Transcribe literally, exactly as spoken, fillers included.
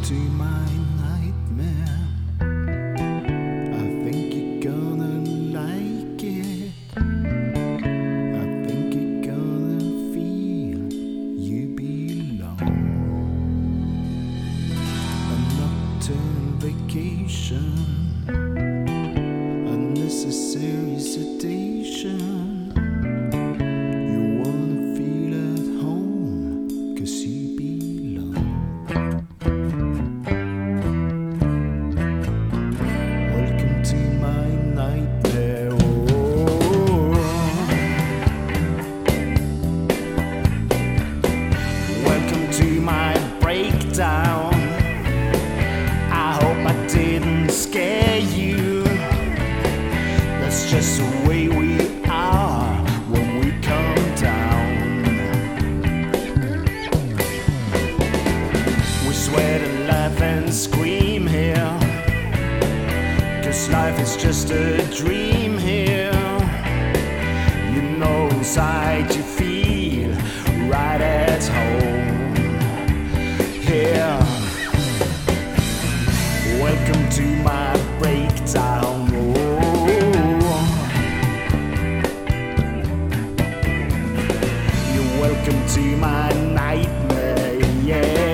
to my nightmare. I think you're gonna like it. I think you're gonna feel you belong. A nocturne vacation, unnecessary sedation. You wanna feel at home, 'cause you belong. Welcome to my nightmare. Oh. Welcome to my breakdown. I hope I didn't scare you. That's just the way we are when we come down. We swear to laugh and scream here, 'cause life is just a dream here. You know inside you feel right at home here. Welcome to my breakdown. Oh. You're welcome to my nightmare, yeah.